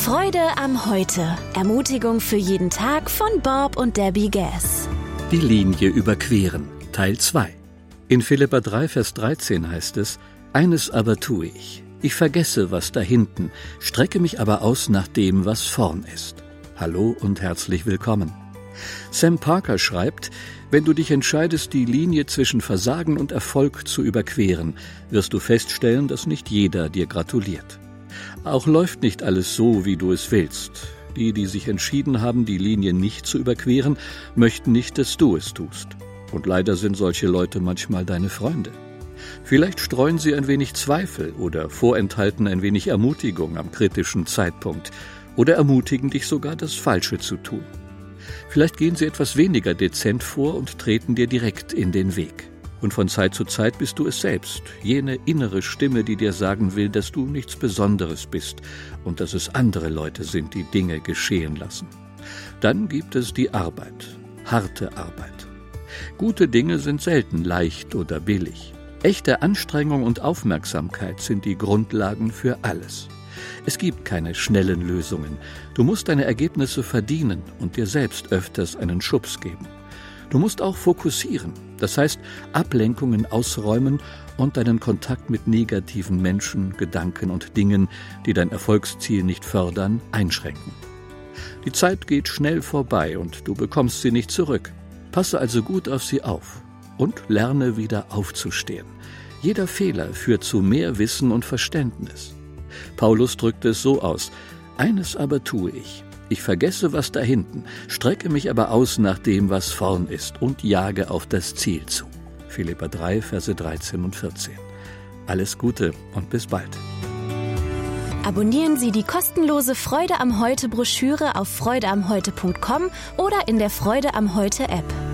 Freude am Heute. Ermutigung für jeden Tag von Bob und Debbie Gass. Die Linie überqueren, Teil 2. In Philipper 3, Vers 13 heißt es: Eines aber tue ich. Ich vergesse, was da hinten, strecke mich aber aus nach dem, was vorn ist. Hallo und herzlich willkommen. Sam Parker schreibt: Wenn du dich entscheidest, die Linie zwischen Versagen und Erfolg zu überqueren, wirst du feststellen, dass nicht jeder dir gratuliert. Auch läuft nicht alles so, wie du es willst. Die sich entschieden haben, die Linie nicht zu überqueren, möchten nicht, dass du es tust. Und leider sind solche Leute manchmal deine Freunde. Vielleicht streuen sie ein wenig Zweifel oder vorenthalten ein wenig Ermutigung am kritischen Zeitpunkt oder ermutigen dich sogar, das Falsche zu tun. Vielleicht gehen sie etwas weniger dezent vor und treten dir direkt in den Weg. Und von Zeit zu Zeit bist du es selbst, jene innere Stimme, die dir sagen will, dass du nichts Besonderes bist und dass es andere Leute sind, die Dinge geschehen lassen. Dann gibt es die Arbeit, harte Arbeit. Gute Dinge sind selten leicht oder billig. Echte Anstrengung und Aufmerksamkeit sind die Grundlagen für alles. Es gibt keine schnellen Lösungen. Du musst deine Ergebnisse verdienen und dir selbst öfters einen Schubs geben. Du musst auch fokussieren, das heißt Ablenkungen ausräumen und deinen Kontakt mit negativen Menschen, Gedanken und Dingen, die dein Erfolgsziel nicht fördern, einschränken. Die Zeit geht schnell vorbei und du bekommst sie nicht zurück. Passe also gut auf sie auf und lerne wieder aufzustehen. Jeder Fehler führt zu mehr Wissen und Verständnis. Paulus drückt es so aus: Eines aber tue ich. Ich vergesse, was da hinten, strecke mich aber aus nach dem, was vorn ist und jage auf das Ziel zu. Philipper 3, Verse 13 und 14. Alles Gute und bis bald. Abonnieren Sie die kostenlose Freude am Heute Broschüre auf freudeamheute.com oder in der Freude am Heute App.